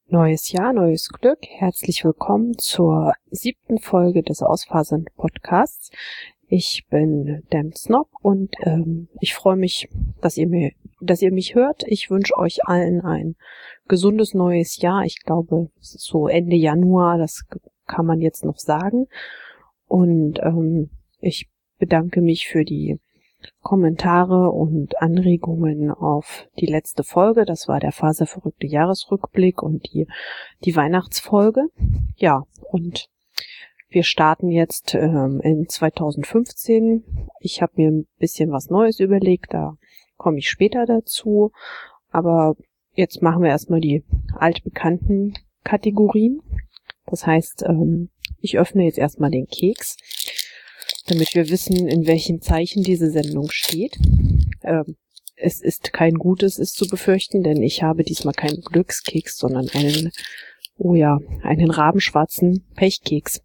Neues Jahr, neues Glück. Herzlich willkommen zur 7. Folge des Ausfasern Podcasts. Ich bin Dan Snob und ich freue mich, dass ihr mich hört. Ich wünsche euch allen ein gesundes neues Jahr. Ich glaube, es ist so Ende Januar, das kann man jetzt noch sagen. Und ich bedanke mich für die Kommentare und Anregungen auf die letzte Folge. Das war der faserverrückte Jahresrückblick und die Weihnachtsfolge. Ja, und wir starten jetzt in 2015. Ich habe mir ein bisschen was Neues überlegt, da komme ich später dazu. Aber jetzt machen wir erstmal die altbekannten Kategorien. Das heißt, ich öffne jetzt erstmal den Keks, damit wir wissen, in welchem Zeichen diese Sendung steht. Es ist kein Gutes, ist zu befürchten, denn ich habe diesmal keinen Glückskeks, sondern einen rabenschwarzen Pechkeks.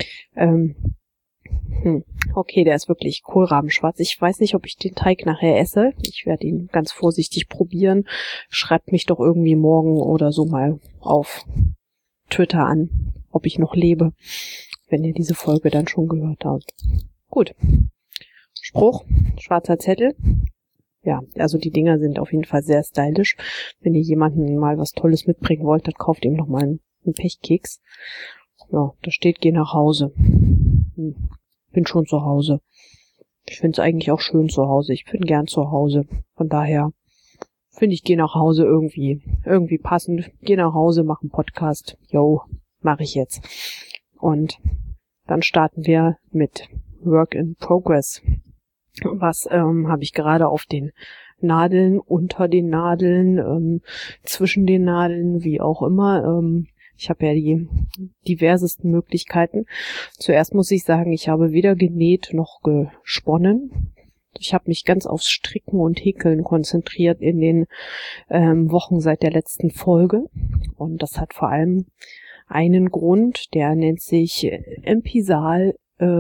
Okay, der ist wirklich kohlrabenschwarz. Ich weiß nicht, ob ich den Teig nachher esse. Ich werde ihn ganz vorsichtig probieren. Schreibt mich doch irgendwie morgen oder so mal auf Twitter an, ob ich noch lebe, wenn ihr diese Folge dann schon gehört habt. Gut. Spruch, schwarzer Zettel. Ja, also die Dinger sind auf jeden Fall sehr stylisch. Wenn ihr jemanden mal was Tolles mitbringen wollt, dann kauft ihm noch mal einen Pechkeks. Ja, da steht, geh nach Hause. Bin schon zu Hause. Ich finde es eigentlich auch schön zu Hause. Ich bin gern zu Hause. Von daher finde ich, geh nach Hause irgendwie passend. Geh nach Hause, mach einen Podcast. Yo, mache ich jetzt. Und dann starten wir mit Work in Progress. Was habe ich gerade auf den Nadeln, unter den Nadeln, zwischen den Nadeln, wie auch immer. Ich habe ja die diversesten Möglichkeiten. Zuerst muss ich sagen, ich habe weder genäht noch gesponnen. Ich habe mich ganz aufs Stricken und Häkeln konzentriert in den Wochen seit der letzten Folge. Und das hat vor allem einen Grund, der nennt sich Empisal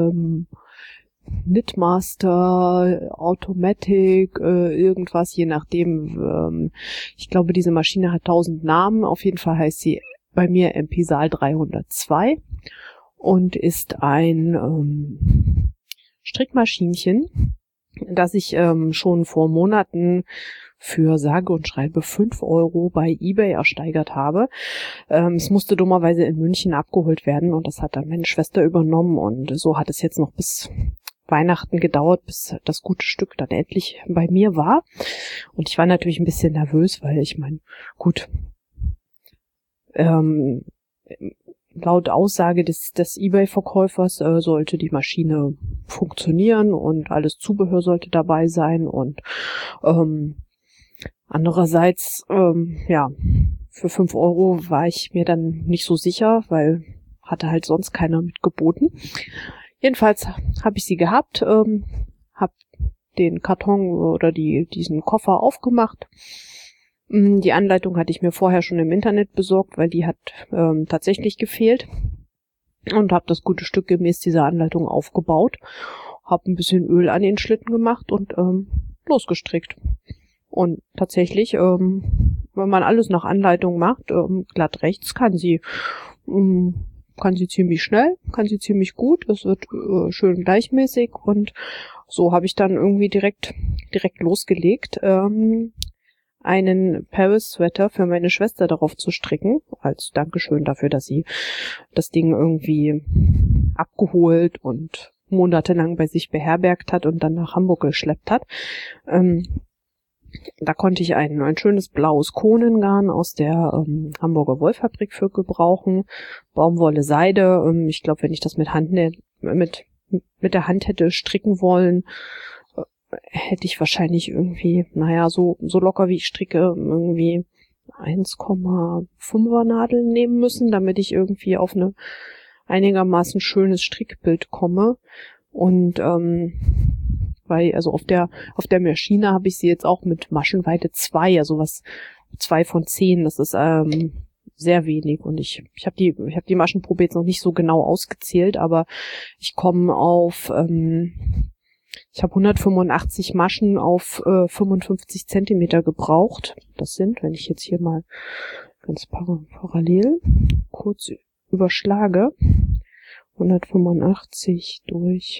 Knitmaster, Automatic, irgendwas, je nachdem. Ich glaube, diese Maschine hat 1000 Namen. Auf jeden Fall heißt sie bei mir Empisal 302 und ist ein Strickmaschinchen, das ich schon vor Monaten für sage und schreibe 5 € bei eBay ersteigert habe. Es musste dummerweise in München abgeholt werden und das hat dann meine Schwester übernommen und so hat es jetzt noch bis Weihnachten gedauert, bis das gute Stück dann endlich bei mir war. Und ich war natürlich ein bisschen nervös, weil ich meine, gut, laut Aussage des eBay-Verkäufers sollte die Maschine funktionieren und alles Zubehör sollte dabei sein und andererseits, für 5 € war ich mir dann nicht so sicher, weil hatte halt sonst keiner mitgeboten. Jedenfalls habe ich sie gehabt, habe den Karton oder diesen Koffer aufgemacht. Die Anleitung hatte ich mir vorher schon im Internet besorgt, weil die hat tatsächlich gefehlt und habe das gute Stück gemäß dieser Anleitung aufgebaut, habe ein bisschen Öl an den Schlitten gemacht und losgestrickt. Und tatsächlich, wenn man alles nach Anleitung macht, glatt rechts kann sie ziemlich schnell, kann sie ziemlich gut, es wird schön gleichmäßig und so habe ich dann irgendwie direkt losgelegt, einen Paris-Sweater für meine Schwester darauf zu stricken, als Dankeschön dafür, dass sie das Ding irgendwie abgeholt und monatelang bei sich beherbergt hat und dann nach Hamburg geschleppt hat. Da konnte ich ein schönes blaues Konengarn aus der Hamburger Wollfabrik für gebrauchen, Baumwolle, Seide. Ich glaube, wenn ich das mit der Hand hätte stricken wollen, hätte ich wahrscheinlich irgendwie, so locker wie ich stricke, irgendwie 1,5er Nadeln nehmen müssen, damit ich irgendwie auf eine einigermaßen schönes Strickbild komme. Und weil, also auf der Maschine habe ich sie jetzt auch mit Maschenweite 2, also 2 von 10, das ist sehr wenig und ich habe die Maschenprobe jetzt noch nicht so genau ausgezählt, aber ich komme auf ich habe 185 Maschen auf 55 Zentimeter gebraucht. Das sind, wenn ich jetzt hier mal ganz parallel kurz überschlage. 185 durch,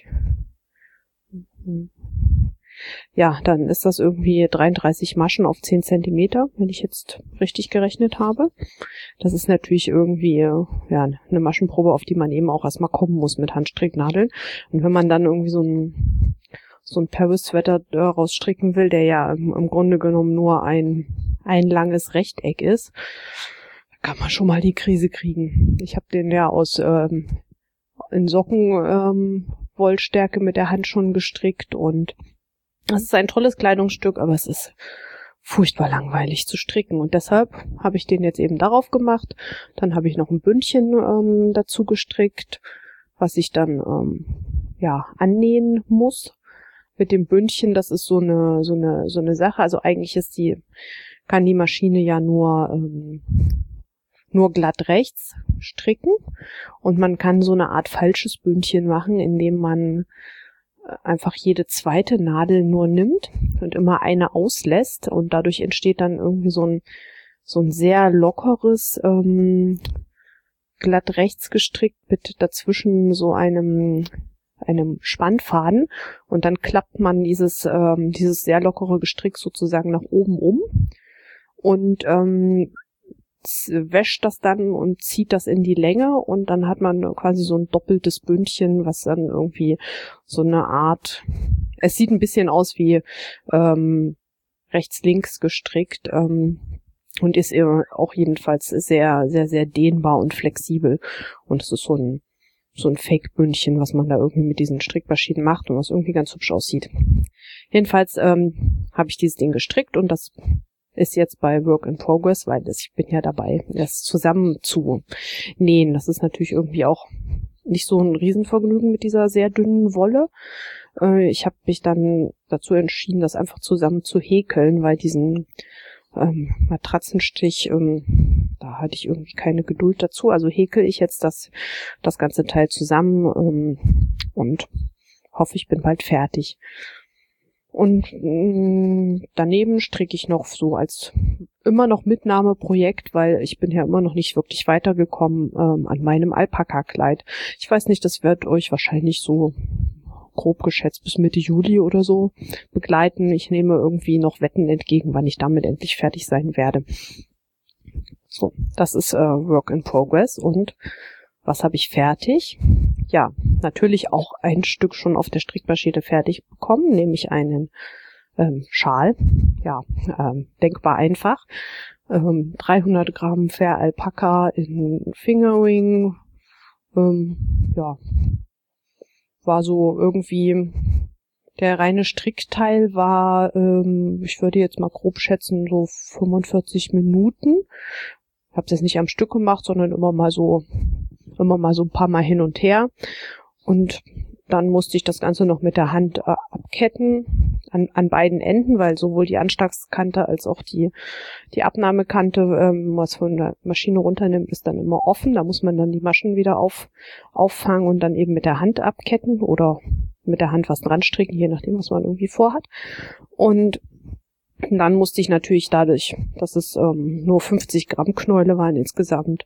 ja, dann ist das irgendwie 33 Maschen auf 10 Zentimeter, wenn ich jetzt richtig gerechnet habe. Das ist natürlich irgendwie, ja, eine Maschenprobe, auf die man eben auch erstmal kommen muss mit Handstricknadeln. Und wenn man dann irgendwie so ein Paris-Sweater daraus stricken will, der ja im Grunde genommen nur ein langes Rechteck ist, kann man schon mal die Krise kriegen. Ich habe den ja aus in Socken Wollstärke mit der Hand schon gestrickt und das ist ein tolles Kleidungsstück, aber es ist furchtbar langweilig zu stricken und deshalb habe ich den jetzt eben darauf gemacht. Dann habe ich noch ein Bündchen dazu gestrickt, was ich dann annähen muss. Mit dem Bündchen, das ist so eine Sache. Also eigentlich kann die Maschine ja nur glatt rechts stricken und man kann so eine Art falsches Bündchen machen, indem man einfach jede zweite Nadel nur nimmt und immer eine auslässt und dadurch entsteht dann irgendwie so ein sehr lockeres glatt rechts gestrickt mit dazwischen so einem Spannfaden und dann klappt man dieses sehr lockere Gestrick sozusagen nach oben um und wäscht das dann und zieht das in die Länge und dann hat man quasi so ein doppeltes Bündchen, was dann irgendwie so eine Art, es sieht ein bisschen aus wie rechts-links gestrickt und ist auch jedenfalls sehr, sehr, sehr dehnbar und flexibel und es ist so ein Fake-Bündchen, was man da irgendwie mit diesen Strickmaschinen macht und was irgendwie ganz hübsch aussieht. Jedenfalls habe ich dieses Ding gestrickt und das ist jetzt bei Work in Progress, weil ich bin ja dabei, das zusammen zu nähen. Das ist natürlich irgendwie auch nicht so ein Riesenvergnügen mit dieser sehr dünnen Wolle. Ich habe mich dann dazu entschieden, das einfach zusammen zu häkeln, weil diesen Matratzenstich, da hatte ich irgendwie keine Geduld dazu. Also häkel ich jetzt das ganze Teil zusammen und hoffe, ich bin bald fertig. Und daneben stricke ich noch so als immer noch Mitnahmeprojekt, weil ich bin ja immer noch nicht wirklich weitergekommen an meinem Alpaka-Kleid. Ich weiß nicht, das wird euch wahrscheinlich so grob geschätzt bis Mitte Juli oder so begleiten. Ich nehme irgendwie noch Wetten entgegen, wann ich damit endlich fertig sein werde. So, das ist Work in Progress. Und was habe ich fertig? Ja, natürlich auch ein Stück schon auf der Strickmaschine fertig bekommen, nämlich einen Schal. Ja, denkbar einfach. 300 Gramm Fair Alpaka in Fingering. Ja, war so irgendwie, der reine Strickteil war, ich würde jetzt mal grob schätzen, so 45 Minuten. Ich habe es jetzt nicht am Stück gemacht, sondern immer mal so ein paar Mal hin und her. Und dann musste ich das Ganze noch mit der Hand abketten an beiden Enden, weil sowohl die Anschlagskante als auch die Abnahmekante, was von der Maschine runternimmt, ist dann immer offen. Da muss man dann die Maschen wieder auffangen und dann eben mit der Hand abketten oder mit der Hand was dran stricken, je nachdem, was man irgendwie vorhat. Und dann musste ich natürlich dadurch, dass es nur 50 Gramm Knäule waren insgesamt,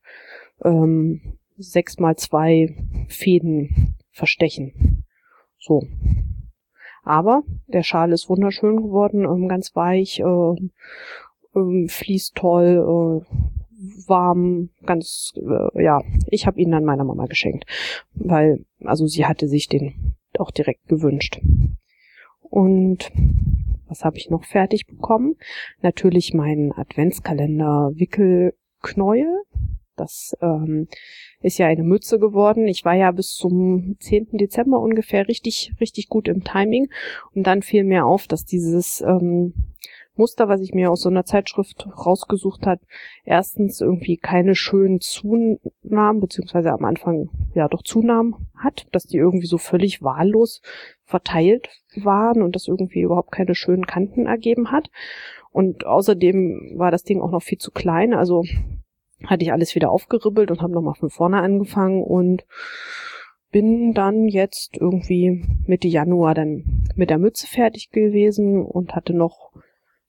6x2 Fäden verstechen. So. Aber der Schal ist wunderschön geworden, ganz weich, fließt toll, warm, ganz, ich habe ihn dann meiner Mama geschenkt, weil, also sie hatte sich den auch direkt gewünscht. Und was habe ich noch fertig bekommen? Natürlich meinen Adventskalender Wickelknäuel. Das ist ja eine Mütze geworden. Ich war ja bis zum 10. Dezember ungefähr richtig, richtig gut im Timing. Und dann fiel mir auf, dass dieses Muster, was ich mir aus so einer Zeitschrift rausgesucht hat, erstens irgendwie keine schönen Zunahmen, beziehungsweise am Anfang ja doch Zunahmen hat, dass die irgendwie so völlig wahllos verteilt waren und das irgendwie überhaupt keine schönen Kanten ergeben hat. Und außerdem war das Ding auch noch viel zu klein, also hatte ich alles wieder aufgeribbelt und habe nochmal von vorne angefangen und bin dann jetzt irgendwie Mitte Januar dann mit der Mütze fertig gewesen und hatte noch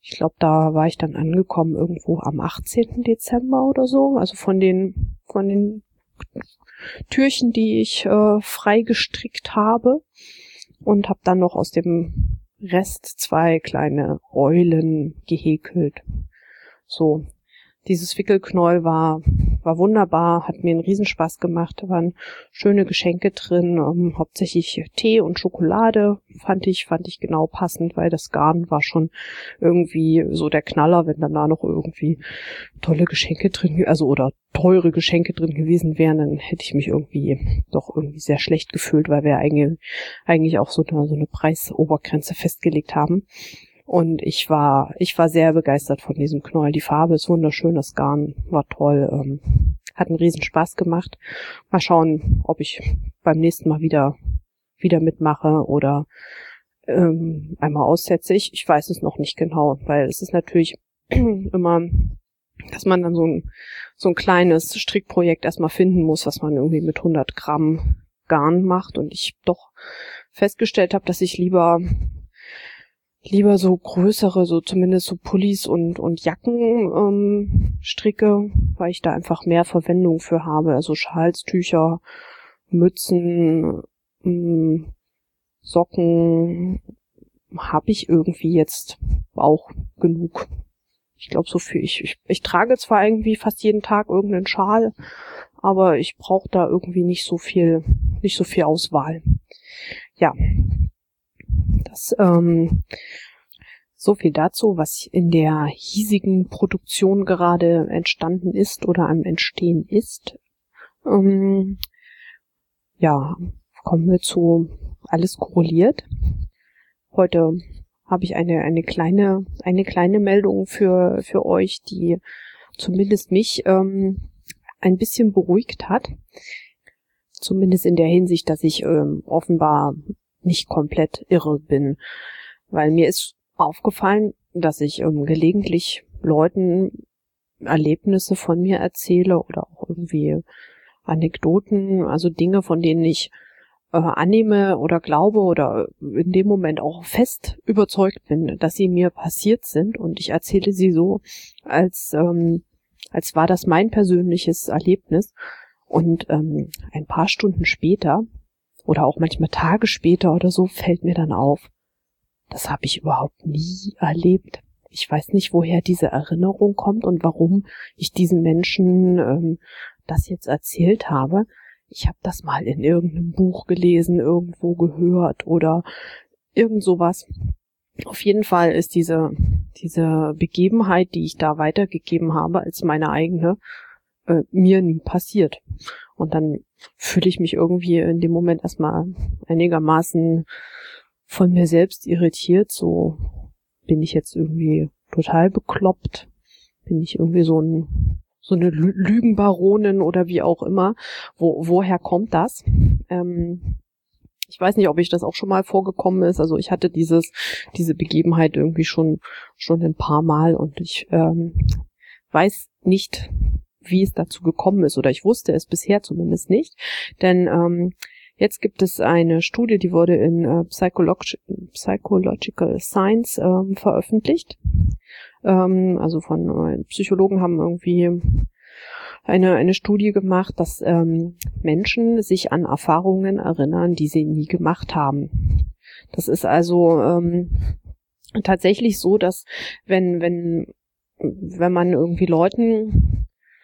Ich glaube, da war ich dann angekommen irgendwo am 18. Dezember oder so. Also von den Türchen, die ich frei gestrickt habe. Und habe dann noch aus dem Rest 2 kleine Eulen gehäkelt. So, dieses Wickelknäuel war wunderbar, hat mir einen Riesenspaß gemacht, da waren schöne Geschenke drin, hauptsächlich Tee und Schokolade fand ich genau passend, weil das Garn war schon irgendwie so der Knaller, wenn dann da noch irgendwie tolle Geschenke drin, also oder teure Geschenke drin gewesen wären, dann hätte ich mich irgendwie sehr schlecht gefühlt, weil wir eigentlich auch so eine Preisobergrenze festgelegt haben. Und ich war sehr begeistert von diesem Knäuel. Die Farbe ist wunderschön, das Garn war toll, hat einen riesen Spaß gemacht. Mal schauen, ob ich beim nächsten Mal wieder mitmache oder einmal aussetze. Ich weiß es noch nicht genau, weil es ist natürlich immer, dass man dann so ein kleines Strickprojekt erstmal finden muss, was man irgendwie mit 100 Gramm Garn macht. Und ich doch festgestellt habe, dass ich lieber so größere, so zumindest so Pullis und Jacken stricke, weil ich da einfach mehr Verwendung für habe. Also Schalstücher, Mützen, Socken habe ich irgendwie jetzt auch genug. Ich glaube so viel. Ich trage zwar irgendwie fast jeden Tag irgendeinen Schal, aber ich brauche da irgendwie nicht so viel Auswahl. Ja. Das so viel dazu, was in der hiesigen Produktion gerade entstanden ist oder am Entstehen ist. Ja, kommen wir zu alles korreliert. Heute habe ich eine kleine Meldung für euch, die zumindest mich ein bisschen beruhigt hat. Zumindest in der Hinsicht, dass ich offenbar nicht komplett irre bin, weil mir ist aufgefallen, dass ich gelegentlich Leuten Erlebnisse von mir erzähle oder auch irgendwie Anekdoten, also Dinge, von denen ich annehme oder glaube oder in dem Moment auch fest überzeugt bin, dass sie mir passiert sind, und ich erzähle sie so, als war das mein persönliches Erlebnis, und ein paar Stunden später oder auch manchmal Tage später oder so fällt mir dann auf, das habe ich überhaupt nie erlebt. Ich weiß nicht, woher diese Erinnerung kommt und warum ich diesen Menschen das jetzt erzählt habe. Ich habe das mal in irgendeinem Buch gelesen, irgendwo gehört oder irgend sowas. Auf jeden Fall ist diese Begebenheit, die ich da weitergegeben habe als meine eigene, mir nie passiert. Und dann fühle ich mich irgendwie in dem Moment erstmal einigermaßen von mir selbst irritiert. So, bin ich jetzt irgendwie total bekloppt? Bin ich irgendwie so eine Lügenbaronin oder wie auch immer? Woher kommt das? Ich weiß nicht, ob ich das auch schon mal vorgekommen ist. Also ich hatte diese Begebenheit irgendwie schon ein paar Mal, und ich weiß nicht, wie es dazu gekommen ist, oder ich wusste es bisher zumindest nicht, denn jetzt gibt es eine Studie, die wurde in Psychological Science veröffentlicht. Also von Psychologen haben irgendwie eine Studie gemacht, dass Menschen sich an Erfahrungen erinnern, die sie nie gemacht haben. Das ist also tatsächlich so, dass wenn man irgendwie Leuten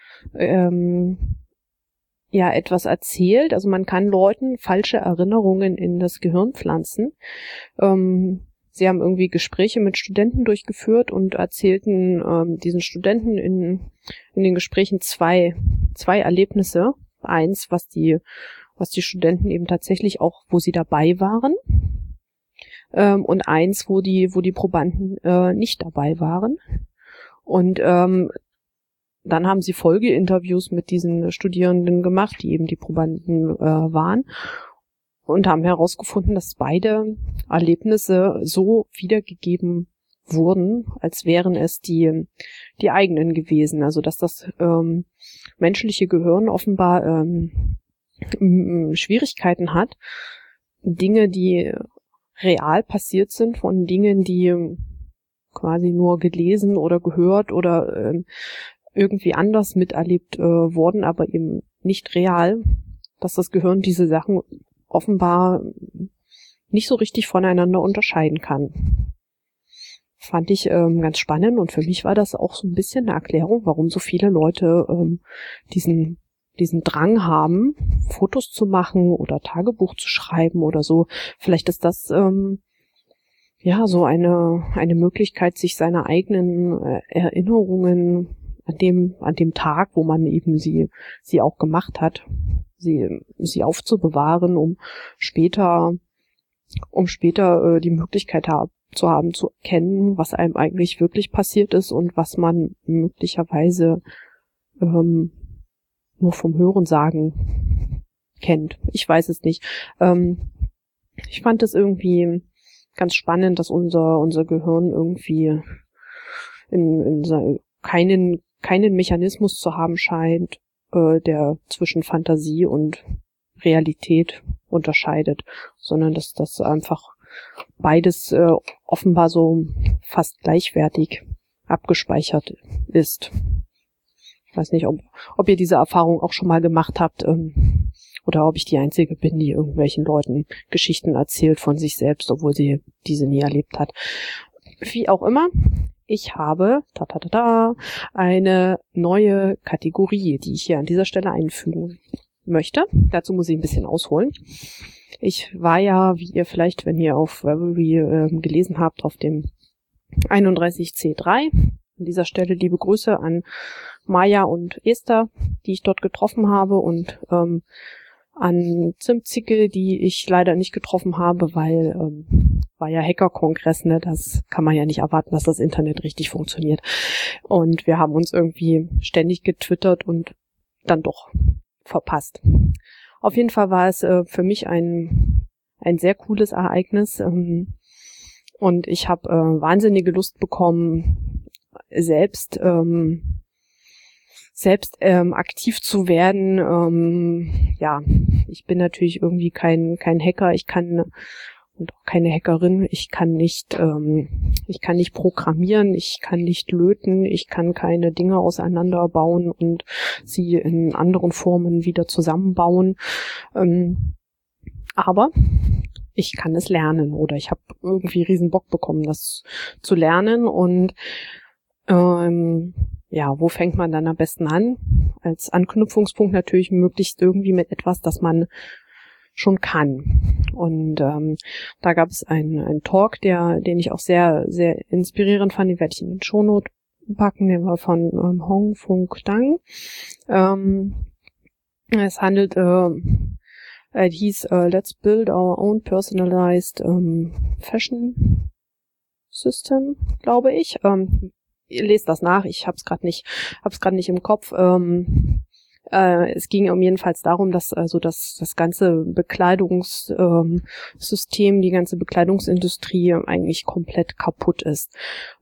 etwas erzählt, also man kann Leuten falsche Erinnerungen in das Gehirn pflanzen. Sie haben irgendwie Gespräche mit Studenten durchgeführt und erzählten diesen Studenten in den Gesprächen zwei Erlebnisse. Eins, was die Studenten eben tatsächlich auch, wo sie dabei waren, und eins, wo die Probanden nicht dabei waren. Und dann haben sie Folgeinterviews mit diesen Studierenden gemacht, die eben die Probanden waren, und haben herausgefunden, dass beide Erlebnisse so wiedergegeben wurden, als wären es die eigenen gewesen. Also dass das menschliche Gehirn offenbar Schwierigkeiten hat, Dinge, die real passiert sind, von Dingen, die quasi nur gelesen oder gehört oder irgendwie anders miterlebt worden, aber eben nicht real, dass das Gehirn diese Sachen offenbar nicht so richtig voneinander unterscheiden kann. Fand ich ganz spannend und für mich war das auch so ein bisschen eine Erklärung, warum so viele Leute diesen Drang haben, Fotos zu machen oder Tagebuch zu schreiben oder so. Vielleicht ist das so eine Möglichkeit, sich seine eigenen Erinnerungen an dem Tag, wo man eben sie auch gemacht hat, sie aufzubewahren, um später die Möglichkeit zu haben, zu erkennen, was einem eigentlich wirklich passiert ist und was man möglicherweise nur vom Hörensagen kennt. Ich weiß es nicht. Ich fand es irgendwie ganz spannend, dass unser Gehirn irgendwie keinen Mechanismus zu haben scheint, der zwischen Fantasie und Realität unterscheidet, sondern dass das einfach beides offenbar so fast gleichwertig abgespeichert ist. Ich weiß nicht, ob ihr diese Erfahrung auch schon mal gemacht habt oder ob ich die Einzige bin, die irgendwelchen Leuten Geschichten erzählt von sich selbst, obwohl sie diese nie erlebt hat. Wie auch immer, ich habe eine neue Kategorie, die ich hier an dieser Stelle einfügen möchte. Dazu muss ich ein bisschen ausholen. Ich war ja, wie ihr vielleicht, wenn ihr auf Revelry gelesen habt, auf dem 31C3. An dieser Stelle liebe Grüße an Maja und Esther, die ich dort getroffen habe, und an Zimtzicke, die ich leider nicht getroffen habe, weil war ja Hacker-Kongress, ne? Das kann man ja nicht erwarten, dass das Internet richtig funktioniert. Und wir haben uns irgendwie ständig getwittert und dann doch verpasst. Auf jeden Fall war es für mich ein sehr cooles Ereignis und ich habe wahnsinnige Lust bekommen, selbst aktiv zu werden. Ich bin natürlich irgendwie kein Hacker, ich kann und auch keine Hackerin, ich kann nicht programmieren, ich kann nicht löten, ich kann keine Dinge auseinanderbauen und sie in anderen Formen wieder zusammenbauen. Aber ich kann es lernen oder ich habe irgendwie riesen Bock bekommen, das zu lernen. Und wo fängt man dann am besten an? Als Anknüpfungspunkt natürlich möglichst irgendwie mit etwas, das man schon kann. Und da gab es einen Talk, den ich auch sehr, sehr inspirierend fand, den werde ich in den Shownote packen, der war von Hong Fung Dang. Es handelt, hieß Let's Build Our Own Personalized Fashion System, glaube ich. Ihr lest das nach, ich hab's gerade nicht im Kopf. Es ging jedenfalls darum, dass also das ganze Bekleidungssystem, die ganze Bekleidungsindustrie eigentlich komplett kaputt ist.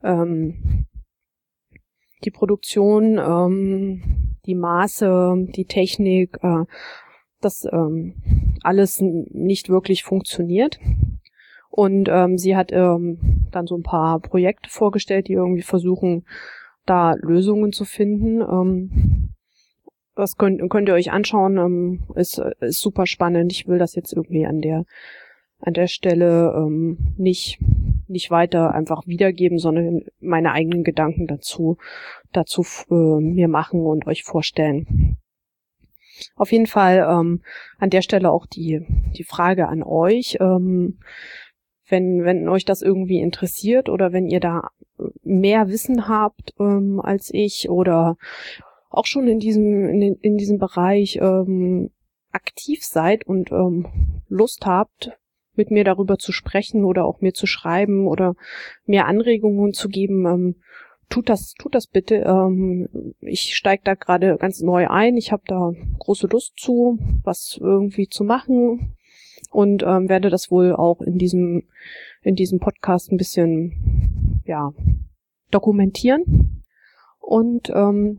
Die Produktion, die Maße, die Technik, das alles nicht wirklich funktioniert. Und sie hat dann so ein paar Projekte vorgestellt, die irgendwie versuchen, da Lösungen zu finden. Das könnt ihr euch anschauen, ist super spannend. Ich will das jetzt irgendwie an der Stelle nicht weiter einfach wiedergeben, sondern meine eigenen Gedanken dazu mir machen und euch vorstellen. Auf jeden Fall an der Stelle auch die Frage an euch, wenn euch das irgendwie interessiert oder wenn ihr da mehr Wissen habt als ich oder auch schon in diesem Bereich aktiv seid und Lust habt, mit mir darüber zu sprechen oder auch mir zu schreiben oder mir Anregungen zu geben, tut das bitte. Ich steige da gerade ganz neu ein. Ich habe da große Lust zu, was irgendwie zu machen und werde das wohl auch in diesem Podcast ein bisschen dokumentieren und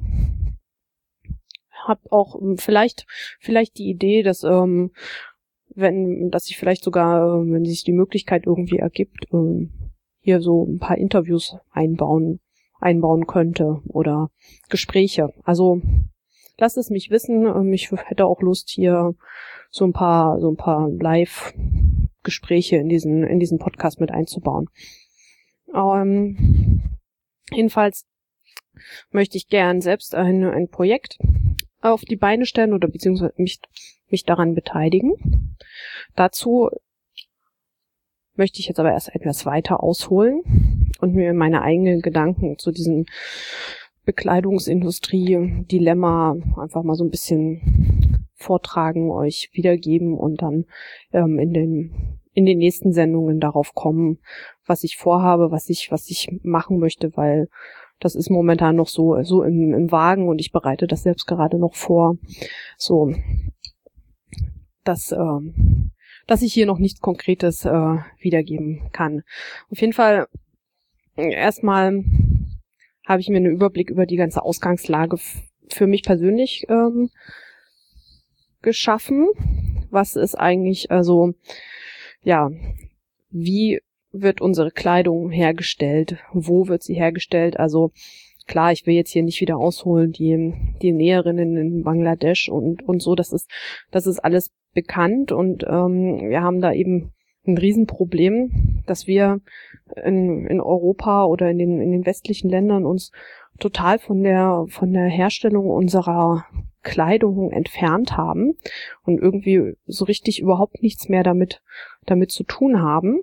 habe auch vielleicht die Idee, dass dass ich vielleicht sogar, wenn sich die Möglichkeit irgendwie ergibt, hier so ein paar Interviews einbauen könnte oder Gespräche. Also lasst es mich wissen. Ich hätte auch Lust, hier so ein paar Live-Gespräche in diesen Podcast mit einzubauen. Jedenfalls möchte ich gern selbst ein Projekt auf die Beine stellen oder beziehungsweise mich daran beteiligen. Dazu möchte ich jetzt aber erst etwas weiter ausholen und mir meine eigenen Gedanken zu diesem Bekleidungsindustrie-Dilemma einfach mal so ein bisschen vortragen, euch wiedergeben und dann in den nächsten Sendungen darauf kommen, was ich vorhabe, was ich machen möchte, weil das ist momentan noch so im Wagen und ich bereite das selbst gerade noch vor, so dass ich hier noch nichts Konkretes wiedergeben kann. Auf jeden Fall erstmal habe ich mir einen Überblick über die ganze Ausgangslage für mich persönlich geschaffen. Was ist eigentlich, also ja, wie wird unsere Kleidung hergestellt? Wo wird sie hergestellt? Also klar, ich will jetzt hier nicht wieder ausholen, die Näherinnen in Bangladesch und so, das ist alles bekannt und wir haben da eben ein Riesenproblem, dass wir in Europa oder in den westlichen Ländern uns total von der Herstellung unserer Kleidung entfernt haben und irgendwie so richtig überhaupt nichts mehr damit zu tun haben.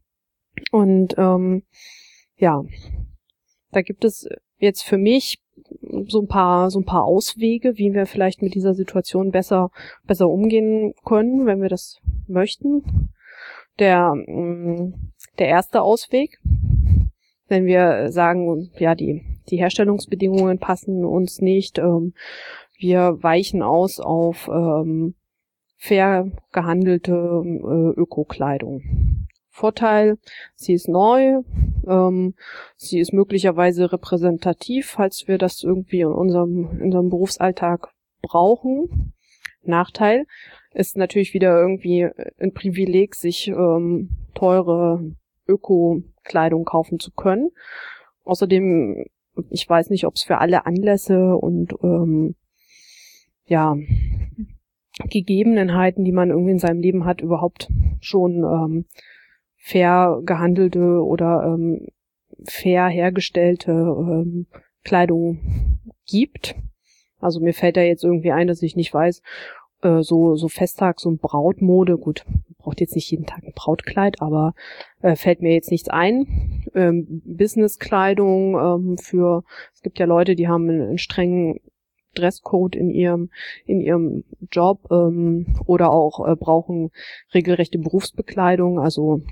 Und ja, da gibt es jetzt für mich so ein paar Auswege, wie wir vielleicht mit dieser Situation besser umgehen können, wenn wir das möchten. Der erste Ausweg, wenn wir sagen, ja, die Herstellungsbedingungen passen uns nicht, wir weichen aus auf fair gehandelte Ökokleidung. Vorteil, sie ist neu, sie ist möglicherweise repräsentativ, falls wir das irgendwie in unserem Berufsalltag brauchen. Nachteil ist natürlich wieder irgendwie ein Privileg, sich teure Öko-Kleidung kaufen zu können. Außerdem, ich weiß nicht, ob es für alle Anlässe und ja, Gegebenheiten, die man irgendwie in seinem Leben hat, überhaupt schon fair gehandelte oder fair hergestellte Kleidung gibt. Also mir fällt da jetzt irgendwie ein, dass ich nicht weiß, so Festtag, so ein Brautmode, gut, braucht jetzt nicht jeden Tag ein Brautkleid, aber fällt mir jetzt nichts ein. Businesskleidung es gibt ja Leute, die haben einen strengen Dresscode in ihrem Job oder auch brauchen regelrechte Berufsbekleidung, also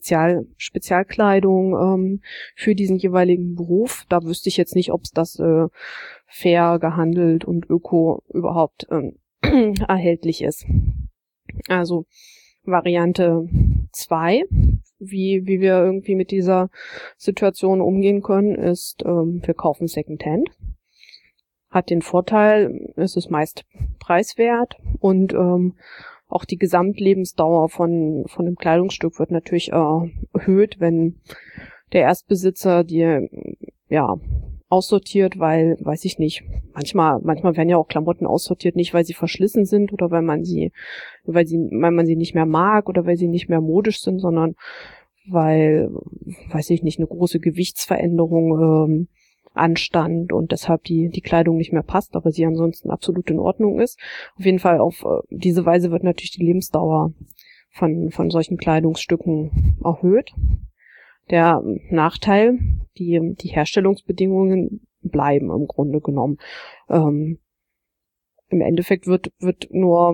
Spezialkleidung für diesen jeweiligen Beruf. Da wüsste ich jetzt nicht, ob es das fair gehandelt und öko überhaupt erhältlich ist. Also Variante 2, wie wir irgendwie mit dieser Situation umgehen können, ist, wir kaufen Secondhand. Hat den Vorteil, es ist meist preiswert und auch die Gesamtlebensdauer von einem Kleidungsstück wird natürlich erhöht, wenn der Erstbesitzer die ja aussortiert, weil, weiß ich nicht, manchmal werden ja auch Klamotten aussortiert, nicht weil sie verschlissen sind oder weil man sie nicht mehr mag oder weil sie nicht mehr modisch sind, sondern weil, weiß ich nicht, eine große Gewichtsveränderung anstand und deshalb die Kleidung nicht mehr passt, aber sie ansonsten absolut in Ordnung ist. Auf jeden Fall auf diese Weise wird natürlich die Lebensdauer von solchen Kleidungsstücken erhöht. Der Nachteil, die Herstellungsbedingungen bleiben im Grunde genommen. Im Endeffekt wird nur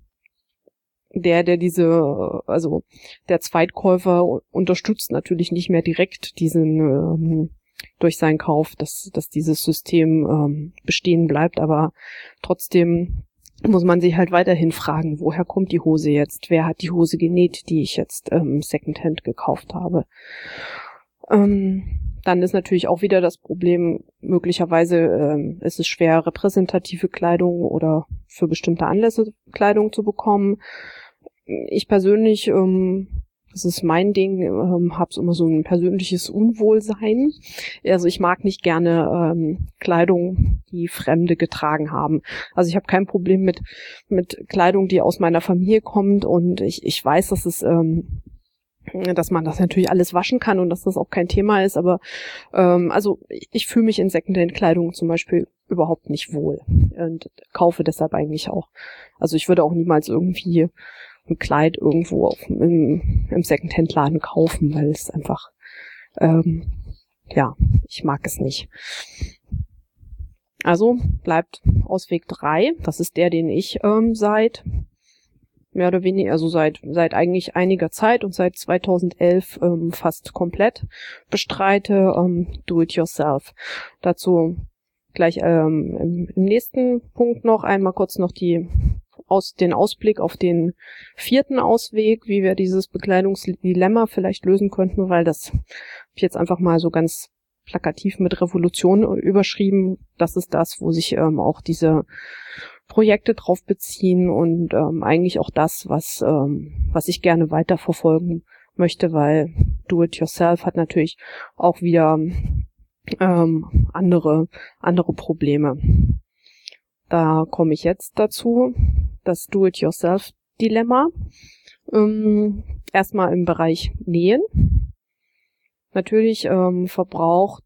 der Zweitkäufer unterstützt natürlich nicht mehr direkt diesen durch seinen Kauf, dass dieses System bestehen bleibt, aber trotzdem muss man sich halt weiterhin fragen, woher kommt die Hose jetzt? Wer hat die Hose genäht, die ich jetzt Secondhand gekauft habe? Dann ist natürlich auch wieder das Problem, möglicherweise ist es schwer, repräsentative Kleidung oder für bestimmte Anlässe Kleidung zu bekommen. Ich persönlich Das ist mein Ding, habe so immer so ein persönliches Unwohlsein. Also ich mag nicht gerne Kleidung, die Fremde getragen haben. Also ich habe kein Problem mit Kleidung, die aus meiner Familie kommt, und ich weiß, dass man das natürlich alles waschen kann und dass das auch kein Thema ist, aber also ich fühle mich in Secondhand-Kleidung zum Beispiel überhaupt nicht wohl und kaufe deshalb eigentlich auch. Also ich würde auch niemals irgendwie ein Kleid irgendwo im Secondhand-Laden kaufen, weil es einfach, ich mag es nicht. Also bleibt Ausweg 3, das ist der, den ich seit mehr oder weniger, also seit eigentlich einiger Zeit und seit 2011 fast komplett bestreite, Do-it-yourself. Dazu gleich im nächsten Punkt noch einmal kurz noch den Ausblick auf den 4. Ausweg, wie wir dieses Bekleidungsdilemma vielleicht lösen könnten, weil das habe ich jetzt einfach mal so ganz plakativ mit Revolution überschrieben. Das ist das, wo sich auch diese Projekte drauf beziehen und eigentlich auch das, was ich gerne weiterverfolgen möchte, weil Do-it-yourself hat natürlich auch wieder andere Probleme. Da komme ich jetzt dazu, das Do-it-yourself-Dilemma. Erstmal im Bereich Nähen. Natürlich verbraucht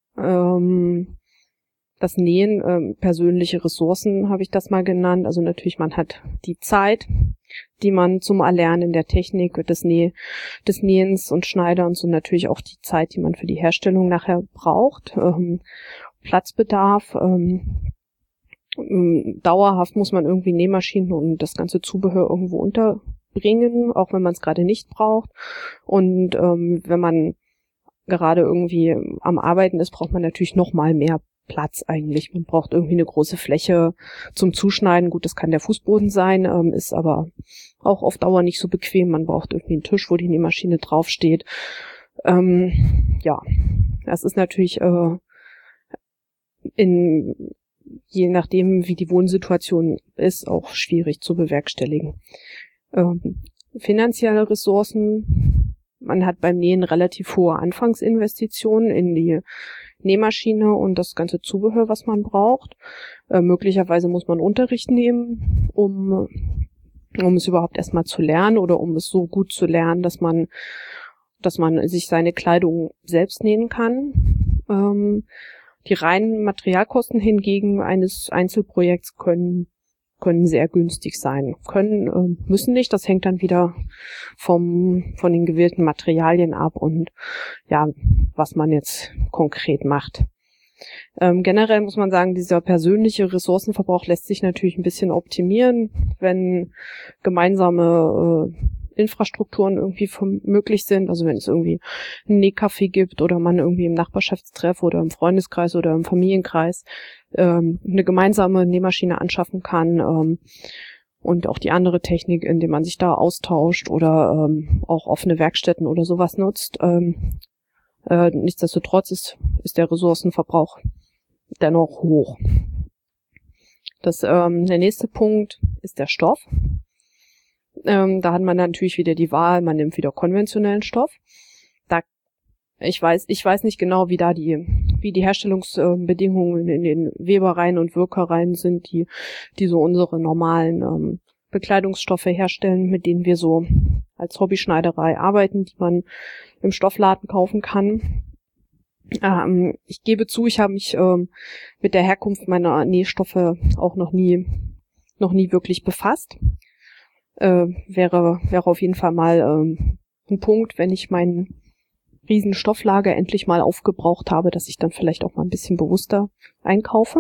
das Nähen persönliche Ressourcen, habe ich das mal genannt. Also natürlich, man hat die Zeit, die man zum Erlernen der Technik des Nähens und Schneiderns, und natürlich auch die Zeit, die man für die Herstellung nachher braucht. Platzbedarf. Dauerhaft muss man irgendwie Nähmaschinen und das ganze Zubehör irgendwo unterbringen, auch wenn man es gerade nicht braucht. Und wenn man gerade irgendwie am Arbeiten ist, braucht man natürlich noch mal mehr Platz eigentlich. Man braucht irgendwie eine große Fläche zum Zuschneiden. Gut, das kann der Fußboden sein, ist aber auch auf Dauer nicht so bequem. Man braucht irgendwie einen Tisch, wo die Nähmaschine draufsteht. Das ist natürlich je nachdem, wie die Wohnsituation ist, auch schwierig zu bewerkstelligen. Finanzielle Ressourcen. Man hat beim Nähen relativ hohe Anfangsinvestitionen in die Nähmaschine und das ganze Zubehör, was man braucht. Möglicherweise muss man Unterricht nehmen, um es überhaupt erstmal zu lernen oder um es so gut zu lernen, dass man sich seine Kleidung selbst nähen kann. Die reinen Materialkosten hingegen eines Einzelprojekts können sehr günstig sein. Müssen nicht, das hängt dann wieder von den gewählten Materialien ab und ja, was man jetzt konkret macht. Generell muss man sagen, dieser persönliche Ressourcenverbrauch lässt sich natürlich ein bisschen optimieren, wenn gemeinsame Infrastrukturen irgendwie möglich sind, also wenn es irgendwie ein Nähcafé gibt oder man irgendwie im Nachbarschaftstreff oder im Freundeskreis oder im Familienkreis eine gemeinsame Nähmaschine anschaffen kann und auch die andere Technik, indem man sich da austauscht oder auch offene Werkstätten oder sowas nutzt. Nichtsdestotrotz ist der Ressourcenverbrauch dennoch hoch. Der nächste Punkt ist der Stoff. Da hat man natürlich wieder die Wahl, man nimmt wieder konventionellen Stoff. Ich weiß nicht genau, wie die Herstellungsbedingungen in den Webereien und Wirkereien sind, die so unsere normalen Bekleidungsstoffe herstellen, mit denen wir so als Hobbyschneiderei arbeiten, die man im Stoffladen kaufen kann. Ich gebe zu, ich habe mich mit der Herkunft meiner Nähstoffe auch noch nie wirklich befasst. Wäre auf jeden Fall mal ein Punkt, wenn ich mein Riesenstofflager endlich mal aufgebraucht habe, dass ich dann vielleicht auch mal ein bisschen bewusster einkaufe.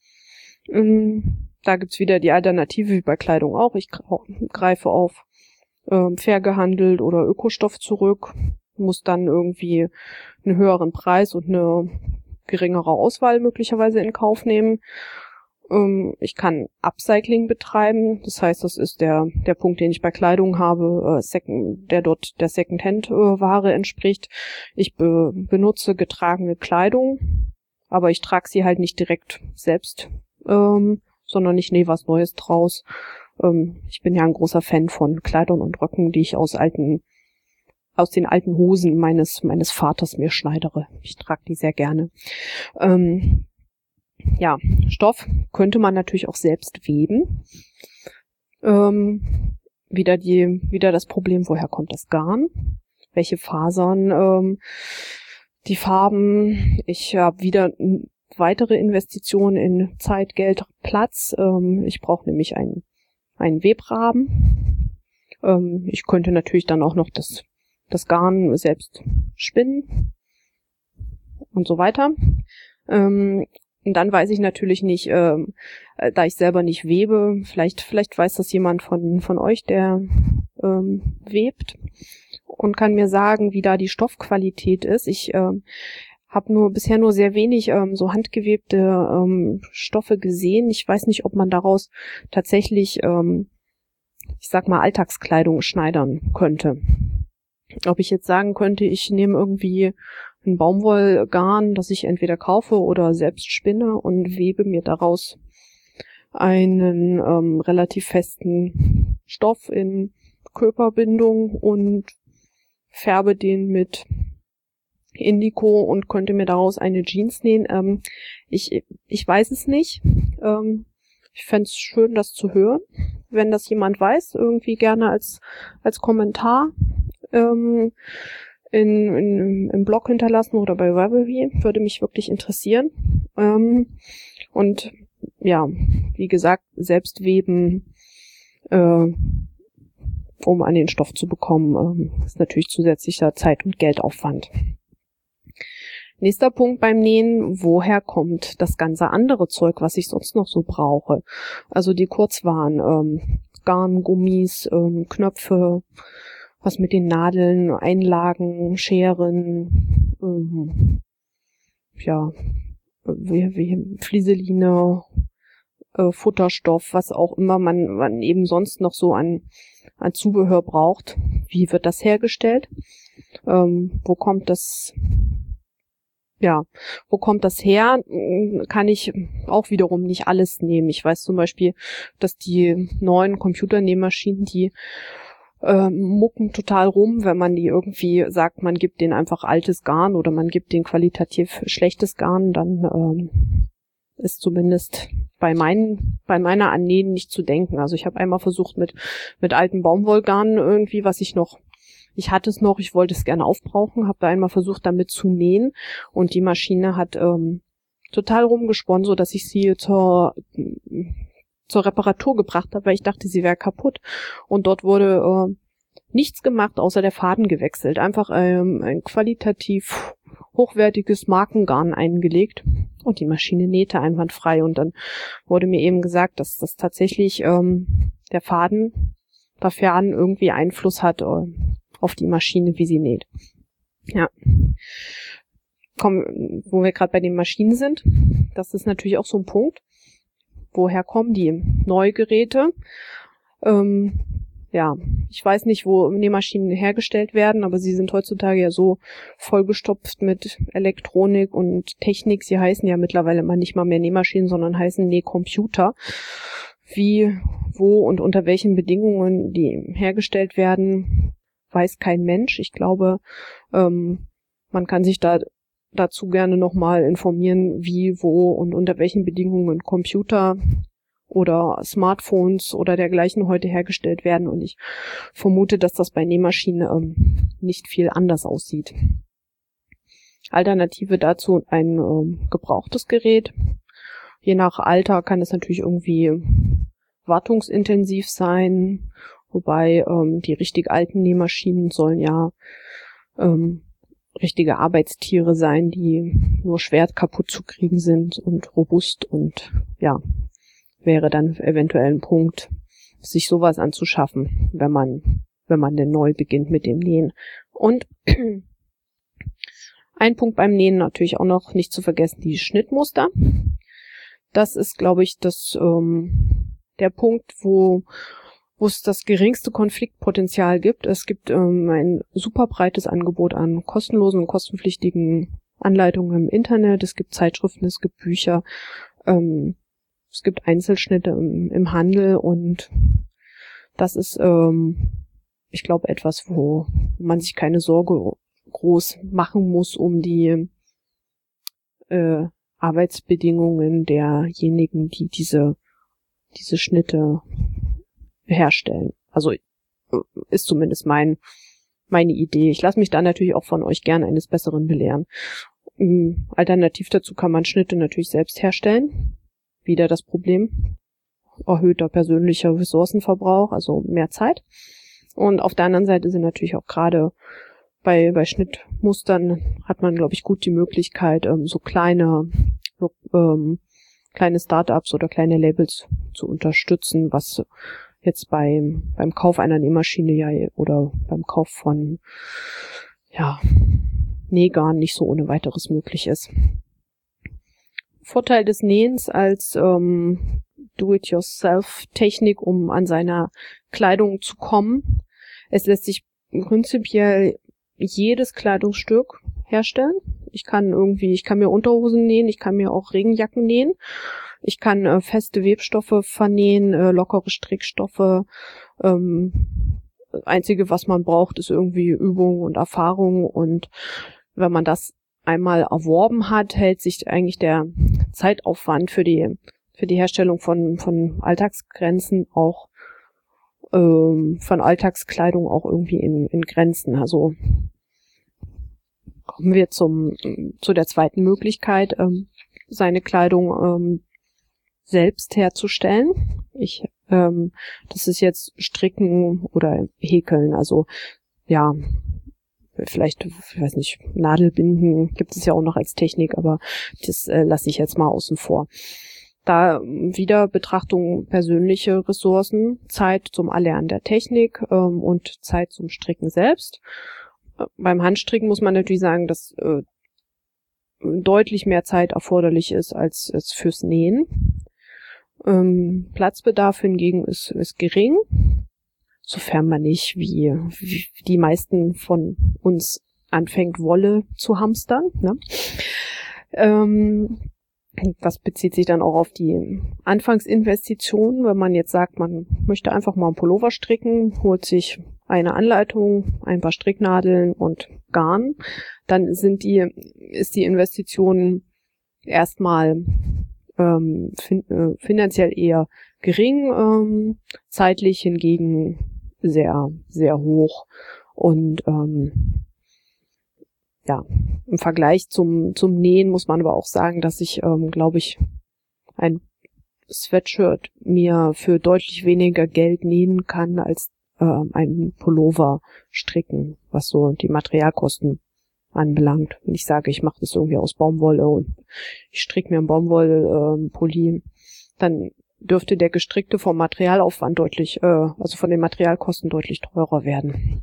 Da gibt's wieder die Alternative wie bei Kleidung auch. Ich greife auf fair gehandelt oder Ökostoff zurück, muss dann irgendwie einen höheren Preis und eine geringere Auswahl möglicherweise in Kauf nehmen. Ich kann Upcycling betreiben, das heißt, das ist der Punkt, den ich bei Kleidung habe, der dort der Secondhand-Ware entspricht. Ich benutze getragene Kleidung, aber ich trage sie halt nicht direkt selbst, sondern ich nähe was Neues draus. Ich bin ja ein großer Fan von Kleidern und Röcken, die ich aus alten aus den alten Hosen meines Vaters mir schneidere. Ich trage die sehr gerne. Ja, Stoff könnte man natürlich auch selbst weben. Wieder das Problem, woher kommt das Garn? Welche Fasern? Die Farben. Ich habe wieder weitere Investitionen in Zeit, Geld, Platz. Ich brauche nämlich einen Webrahmen. Ich könnte natürlich dann auch noch das Garn selbst spinnen und so weiter. Und dann weiß ich natürlich nicht, da ich selber nicht webe, vielleicht weiß das jemand von euch, der webt und kann mir sagen, wie da die Stoffqualität ist. Ich habe bisher nur sehr wenig so handgewebte Stoffe gesehen. Ich weiß nicht, ob man daraus tatsächlich, ich sag mal, Alltagskleidung schneidern könnte. Ob ich jetzt sagen könnte, ich nehme irgendwie ein Baumwollgarn, das ich entweder kaufe oder selbst spinne und webe mir daraus einen relativ festen Stoff in Körperbindung und färbe den mit Indigo und könnte mir daraus eine Jeans nähen. Ich weiß es nicht. Ich fände es schön, das zu hören. Wenn das jemand weiß, irgendwie gerne als Kommentar im Blog hinterlassen oder bei Ravelry. Würde mich wirklich interessieren. Und ja, wie gesagt, selbst weben, um an den Stoff zu bekommen, ist natürlich zusätzlicher Zeit- und Geldaufwand. Nächster Punkt beim Nähen: Woher kommt das ganze andere Zeug, was ich sonst noch so brauche? Also die Kurzwaren, Garn, Gummis, Knöpfe, was mit den Nadeln, Einlagen, Scheren, ja, wie Flieseline, Futterstoff, was auch immer man eben sonst noch so an Zubehör braucht. Wie wird das hergestellt? Wo kommt das her? Kann ich auch wiederum nicht alles nehmen. Ich weiß zum Beispiel, dass die neuen Computernähmaschinen, die mucken total rum, wenn man die irgendwie sagt, man gibt denen einfach altes Garn oder man gibt denen qualitativ schlechtes Garn, dann ist zumindest bei meiner Annähen nicht zu denken. Also ich habe einmal versucht mit alten Baumwollgarn irgendwie, ich hatte es noch, ich wollte es gerne aufbrauchen, habe da einmal versucht, damit zu nähen und die Maschine hat total rumgesponnen, so dass ich sie zur Reparatur gebracht habe, weil ich dachte, sie wäre kaputt. Und dort wurde nichts gemacht, außer der Faden gewechselt. Einfach ein qualitativ hochwertiges Markengarn eingelegt und die Maschine nähte einwandfrei. Und dann wurde mir eben gesagt, dass das tatsächlich der Faden da fern irgendwie Einfluss hat auf die Maschine, wie sie näht. Ja. Wo wir gerade bei den Maschinen sind, das ist natürlich auch so ein Punkt. Woher kommen die Neugeräte? Ja, ich weiß nicht, wo Nähmaschinen hergestellt werden, aber sie sind heutzutage ja so vollgestopft mit Elektronik und Technik. Sie heißen ja mittlerweile mal nicht mal mehr Nähmaschinen, sondern heißen Nähcomputer. Wie, wo und unter welchen Bedingungen die hergestellt werden, weiß kein Mensch. Ich glaube, man kann sich dazu gerne nochmal informieren, wie, wo und unter welchen Bedingungen Computer oder Smartphones oder dergleichen heute hergestellt werden. Und ich vermute, dass das bei Nähmaschinen nicht viel anders aussieht. Alternative dazu ein gebrauchtes Gerät. Je nach Alter kann es natürlich irgendwie wartungsintensiv sein, wobei die richtig alten Nähmaschinen sollen ja richtige Arbeitstiere sein, die nur schwer kaputt zu kriegen sind und robust, und ja, wäre dann eventuell ein Punkt, sich sowas anzuschaffen, wenn man denn neu beginnt mit dem Nähen. Und ein Punkt beim Nähen natürlich auch noch nicht zu vergessen, die Schnittmuster. Das ist, glaube ich, der Punkt, wo es das geringste Konfliktpotenzial gibt. Es gibt ein super breites Angebot an kostenlosen und kostenpflichtigen Anleitungen im Internet. Es gibt Zeitschriften, es gibt Bücher, es gibt Einzelschnitte im Handel, und das ist, ich glaube, etwas, wo man sich keine Sorge groß machen muss um die Arbeitsbedingungen derjenigen, die diese Schnitte herstellen. Also ist zumindest meine Idee. Ich lasse mich da natürlich auch von euch gerne eines Besseren belehren. Alternativ dazu kann man Schnitte natürlich selbst herstellen. Wieder das Problem: erhöhter persönlicher Ressourcenverbrauch, also mehr Zeit. Und auf der anderen Seite sind natürlich auch gerade bei Schnittmustern hat man, glaube ich, gut die Möglichkeit, so kleine Startups oder kleine Labels zu unterstützen, was jetzt beim Kauf einer Nähmaschine oder beim Kauf von Nähgarn nicht so ohne weiteres möglich ist. Vorteil des Nähens als Do-it-yourself-Technik, um an seiner Kleidung zu kommen: Es lässt sich prinzipiell jedes Kleidungsstück herstellen. Ich kann mir Unterhosen nähen, ich kann mir auch Regenjacken nähen, ich kann feste Webstoffe vernähen, lockere Strickstoffe. Einzige, was man braucht, ist irgendwie Übung und Erfahrung, und wenn man das einmal erworben hat, hält sich eigentlich der Zeitaufwand für die Herstellung von Alltagsgrenzen auch von Alltagskleidung auch irgendwie in Grenzen. Also kommen wir zu der zweiten Möglichkeit, seine Kleidung selbst herzustellen. Das ist jetzt Stricken oder Häkeln. Also ja, vielleicht, ich weiß nicht, Nadelbinden gibt es ja auch noch als Technik, aber das lasse ich jetzt mal außen vor. Da wieder Betrachtung persönliche Ressourcen, Zeit zum Erlernen der Technik und Zeit zum Stricken selbst. Beim Handstricken muss man natürlich sagen, dass deutlich mehr Zeit erforderlich ist als fürs Nähen. Platzbedarf hingegen ist gering, sofern man nicht, wie die meisten von uns, anfängt, Wolle zu hamstern, ne? Das bezieht sich dann auch auf die Anfangsinvestitionen. Wenn man jetzt sagt, man möchte einfach mal einen Pullover stricken, holt sich eine Anleitung, ein paar Stricknadeln und Garn, dann ist die Investition erstmal finanziell eher gering, zeitlich hingegen sehr, sehr hoch. Und im Vergleich zum Nähen muss man aber auch sagen, dass ich, glaube ich, ein Sweatshirt mir für deutlich weniger Geld nähen kann als einen Pullover stricken, was so die Materialkosten anbelangt. Wenn ich sage, ich mache das irgendwie aus Baumwolle und ich stricke mir einen Baumwollpulli, dann dürfte der gestrickte vom Materialaufwand also von den Materialkosten deutlich teurer werden.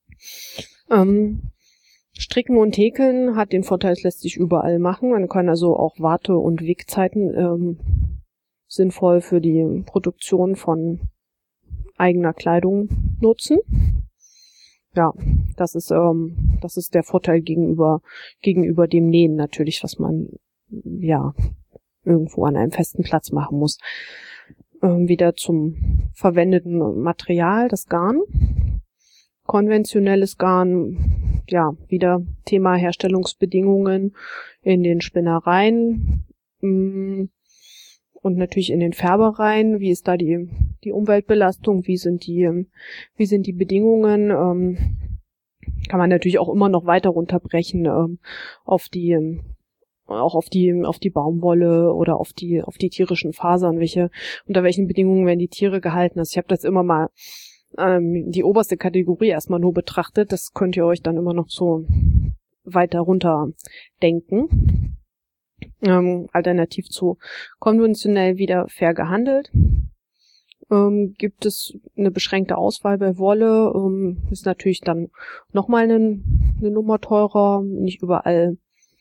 Stricken und Häkeln hat den Vorteil, es lässt sich überall machen. Man kann also auch Warte- und Wegzeiten sinnvoll für die Produktion von eigener Kleidung nutzen. Ja, das ist der Vorteil gegenüber dem Nähen natürlich, was man irgendwo an einem festen Platz machen muss. Wieder zum verwendeten Material, das Garn. Konventionelles Garn, ja, wieder Thema Herstellungsbedingungen in den Spinnereien und natürlich in den Färbereien. Wie ist da die Umweltbelastung? Wie sind die Bedingungen? Kann man natürlich auch immer noch weiter runterbrechen auf die Baumwolle oder auf die tierischen Fasern. Unter welchen Bedingungen werden die Tiere gehalten? Also ich habe das immer mal die oberste Kategorie erstmal nur betrachtet. Das könnt ihr euch dann immer noch so weiter runter denken. Alternativ zu konventionell wieder fair gehandelt. Gibt es eine beschränkte Auswahl bei Wolle, ist natürlich dann nochmal eine Nummer teurer, nicht überall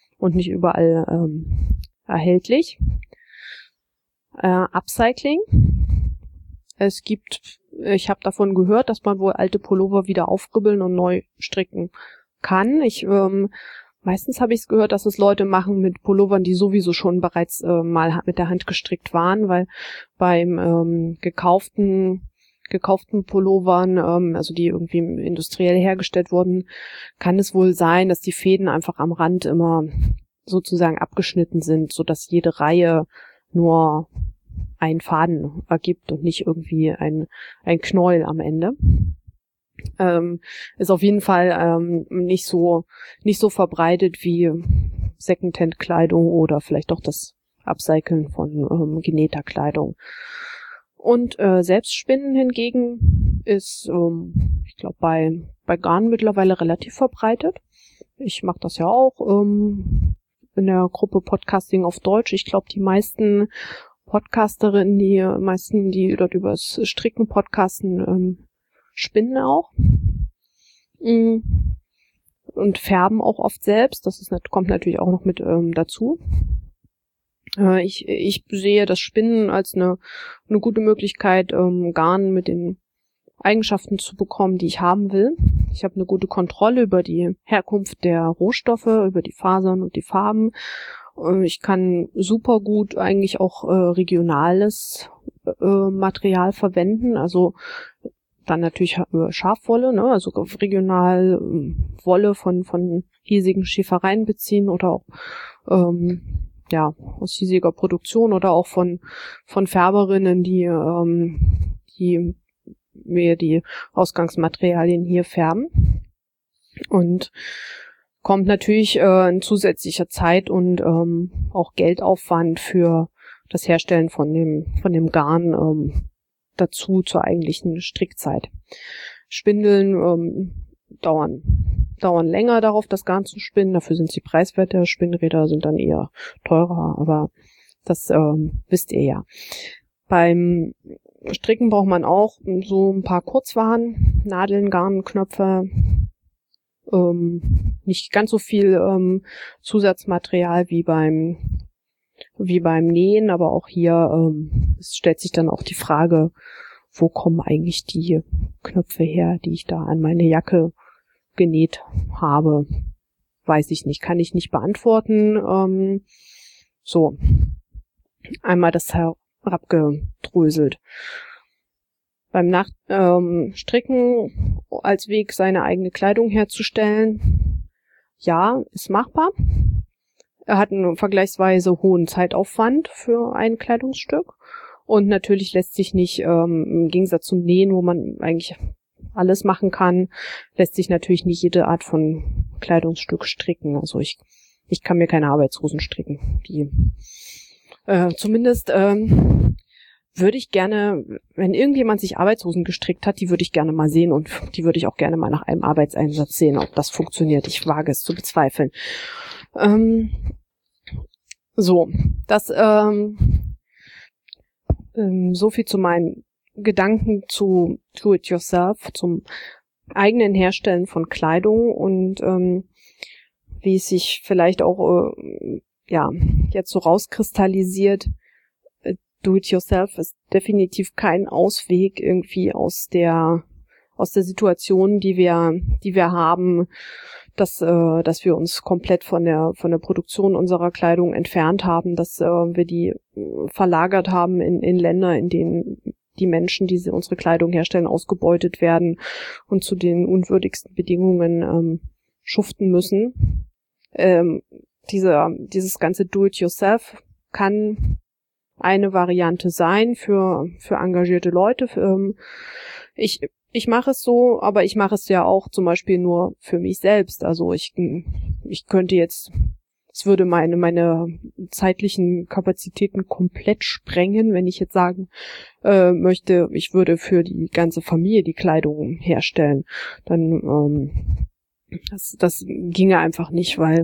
erhältlich. Upcycling. Ich habe davon gehört, dass man wohl alte Pullover wieder aufribbeln und neu stricken kann. Meistens habe ich es gehört, dass es Leute machen mit Pullovern, die sowieso schon bereits mal mit der Hand gestrickt waren, weil beim gekauften gekauften Pullovern, also die irgendwie industriell hergestellt wurden, kann es wohl sein, dass die Fäden einfach am Rand immer sozusagen abgeschnitten sind, sodass jede Reihe nur einen Faden ergibt und nicht irgendwie ein Knäuel am Ende. Ist auf jeden Fall nicht so verbreitet wie Secondhand-Kleidung oder vielleicht auch das Upcyclen von genähter Kleidung. Und Selbstspinnen hingegen ist, ich glaube, bei Garn mittlerweile relativ verbreitet. Ich mache das ja auch in der Gruppe Podcasting auf Deutsch. Ich glaube, die meisten Podcasterinnen, die dort übers Stricken podcasten, spinnen auch. Und färben auch oft selbst. Kommt natürlich auch noch mit dazu. Ich sehe das Spinnen als eine gute Möglichkeit, Garn mit den Eigenschaften zu bekommen, die ich haben will. Ich habe eine gute Kontrolle über die Herkunft der Rohstoffe, über die Fasern und die Farben. Ich kann super gut eigentlich auch regionales Material verwenden, also dann natürlich Schafwolle, ne, also regional Wolle von hiesigen Schäfereien beziehen oder auch aus hiesiger Produktion oder auch von Färberinnen, die mir die Ausgangsmaterialien hier färben. Und kommt natürlich ein zusätzlicher Zeit- und auch Geldaufwand für das Herstellen von dem Garn dazu zur eigentlichen Strickzeit. Spindeln dauern länger darauf, das Garn zu spinnen. Dafür sind sie preiswerter. Spinnräder sind dann eher teurer, aber das wisst ihr ja. Beim Stricken braucht man auch so ein paar Kurzwaren, Nadeln, Garn, Knöpfe, nicht ganz so viel Zusatzmaterial wie beim Nähen, aber auch hier es stellt sich dann auch die Frage, wo kommen eigentlich die Knöpfe her, die ich da an meine Jacke genäht habe? Weiß ich nicht, kann ich nicht beantworten. So, einmal das herabgedröselt. Beim Stricken als Weg, seine eigene Kleidung herzustellen, ja, ist machbar. Er hat einen vergleichsweise hohen Zeitaufwand für ein Kleidungsstück und natürlich lässt sich nicht, im Gegensatz zum Nähen, wo man eigentlich alles machen kann, lässt sich natürlich nicht jede Art von Kleidungsstück stricken. Also ich kann mir keine Arbeitshosen stricken. Die zumindest würde ich gerne, wenn irgendjemand sich Arbeitshosen gestrickt hat, die würde ich gerne mal sehen und die würde ich auch gerne mal nach einem Arbeitseinsatz sehen, ob das funktioniert. Ich wage es zu bezweifeln. So viel zu meinen Gedanken zu Do-it-yourself, zum eigenen Herstellen von Kleidung und wie es sich vielleicht auch jetzt so rauskristallisiert. Do-it-yourself ist definitiv kein Ausweg irgendwie aus der Situation, die wir haben, dass wir uns komplett von der Produktion unserer Kleidung entfernt haben, dass wir die verlagert haben in Länder, in denen die Menschen, die unsere Kleidung herstellen, ausgebeutet werden und zu den unwürdigsten Bedingungen schuften müssen. Dieses ganze Do-it-yourself kann eine Variante sein für engagierte Leute. Ich mache es so, aber ich mache es ja auch zum Beispiel nur für mich selbst. Also ich könnte jetzt, es würde meine zeitlichen Kapazitäten komplett sprengen, wenn ich jetzt sagen möchte, ich würde für die ganze Familie die Kleidung herstellen. Dann das ginge einfach nicht, weil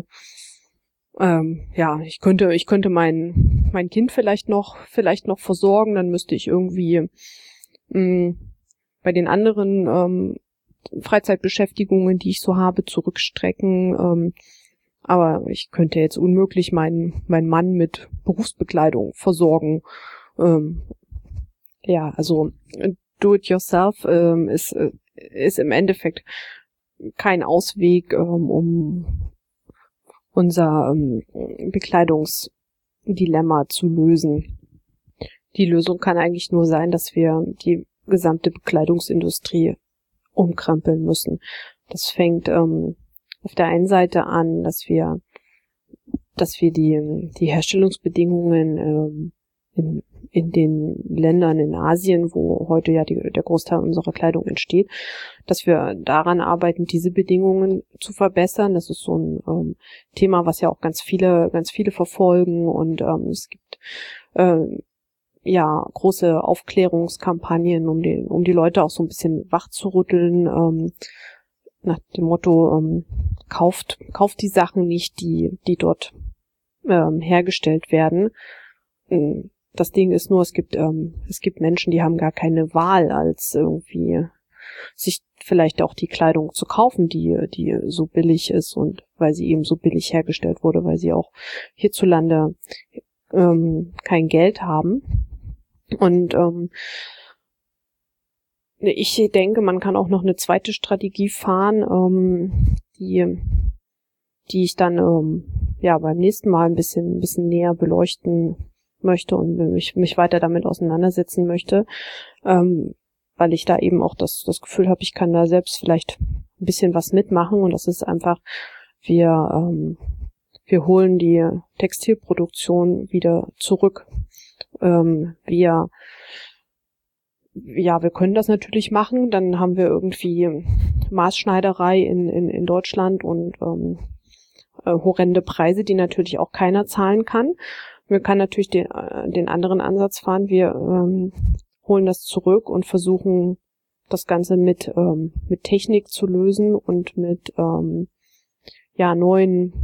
ich könnte mein Kind vielleicht noch versorgen, dann müsste ich irgendwie bei den anderen Freizeitbeschäftigungen, die ich so habe, zurückstrecken. Aber ich könnte jetzt unmöglich meinen Mann mit Berufsbekleidung versorgen. Also Do-it-yourself ist im Endeffekt kein Ausweg, um unser Bekleidungsdilemma zu lösen. Die Lösung kann eigentlich nur sein, dass wir die gesamte Bekleidungsindustrie umkrempeln müssen. Das fängt auf der einen Seite an, dass wir die Herstellungsbedingungen in den Ländern in Asien, wo heute ja der Großteil unserer Kleidung entsteht, dass wir daran arbeiten, diese Bedingungen zu verbessern. Das ist so ein Thema, was ja auch ganz viele verfolgen, und es gibt große Aufklärungskampagnen, um die Leute auch so ein bisschen wach zu rütteln, nach dem Motto, kauft die Sachen nicht, die dort hergestellt werden. Das Ding ist nur, es gibt Menschen, die haben gar keine Wahl, als irgendwie sich vielleicht auch die Kleidung zu kaufen, die so billig ist, und weil sie eben so billig hergestellt wurde, weil sie auch hierzulande kein Geld haben. Und ich denke, man kann auch noch eine zweite Strategie fahren, die ich dann beim nächsten Mal ein bisschen näher beleuchten möchte und mich weiter damit auseinandersetzen möchte, weil ich da eben auch das Gefühl habe, ich kann da selbst vielleicht ein bisschen was mitmachen, und das ist einfach, wir holen die Textilproduktion wieder zurück. Wir können das natürlich machen, dann haben wir irgendwie Maßschneiderei in Deutschland und horrende Preise, die natürlich auch keiner zahlen kann. Wir können natürlich den anderen Ansatz fahren. Wir holen das zurück und versuchen, das Ganze mit Technik zu lösen und mit neuen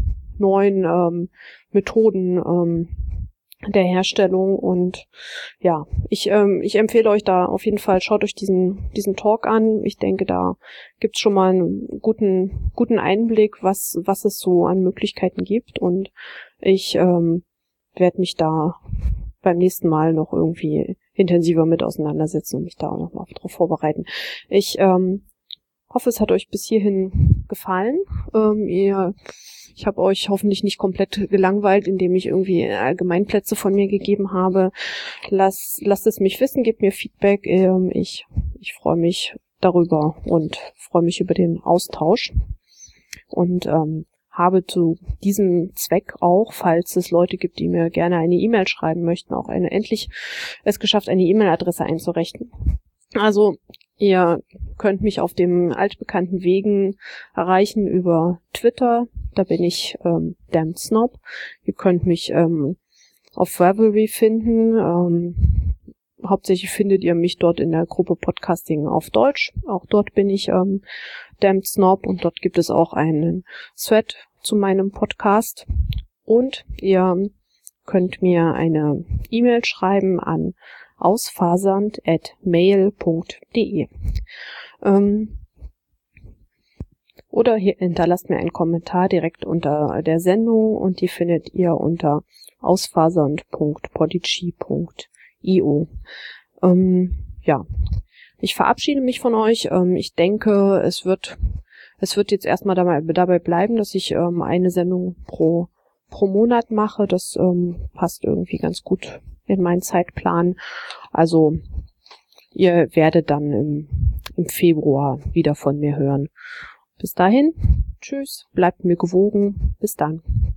Methoden der Herstellung. Und ja, ich empfehle euch da auf jeden Fall, schaut euch diesen Talk an. Ich denke, da gibt's schon mal einen guten Einblick, was es so an Möglichkeiten gibt, und ich werde mich da beim nächsten Mal noch irgendwie intensiver mit auseinandersetzen und mich da auch noch mal drauf vorbereiten. Ich hoffe, es hat euch bis hierhin gefallen. Ich habe euch hoffentlich nicht komplett gelangweilt, indem ich irgendwie Allgemeinplätze von mir gegeben habe. Lasst es mich wissen, gebt mir Feedback. Ich freue mich darüber und freue mich über den Austausch. Und habe zu diesem Zweck auch, falls es Leute gibt, die mir gerne eine E-Mail schreiben möchten, auch endlich es geschafft, eine E-Mail-Adresse einzurichten. Also ihr könnt mich auf dem altbekannten Wegen erreichen über Twitter. Da bin ich Damned Snob. Ihr könnt mich auf Ravelry finden. Hauptsächlich findet ihr mich dort in der Gruppe Podcasting auf Deutsch. Auch dort bin ich Damned Snob, und dort gibt es auch einen Thread zu meinem Podcast. Und ihr könnt mir eine E-Mail schreiben an ausfasernd@mail.de. Oder hier hinterlasst mir einen Kommentar direkt unter der Sendung, und die findet ihr unter ausfasernd.podigy.io. Ich verabschiede mich von euch. Ich denke, es wird jetzt erstmal dabei bleiben, dass ich eine Sendung pro Monat mache. Das passt irgendwie ganz gut in meinen Zeitplan. Also ihr werdet dann im Februar wieder von mir hören. Bis dahin, tschüss, bleibt mir gewogen. Bis dann.